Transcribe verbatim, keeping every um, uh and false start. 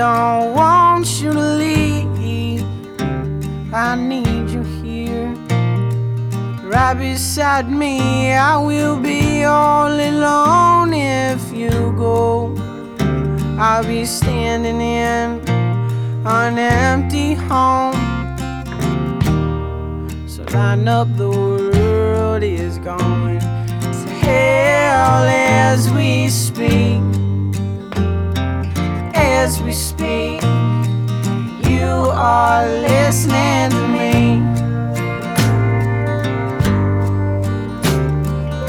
don't want you to leave. I need you here, right beside me. I will be all alone if you go. I'll be standing in an empty home. So line up, the world is going to hell as we speak, as we speak.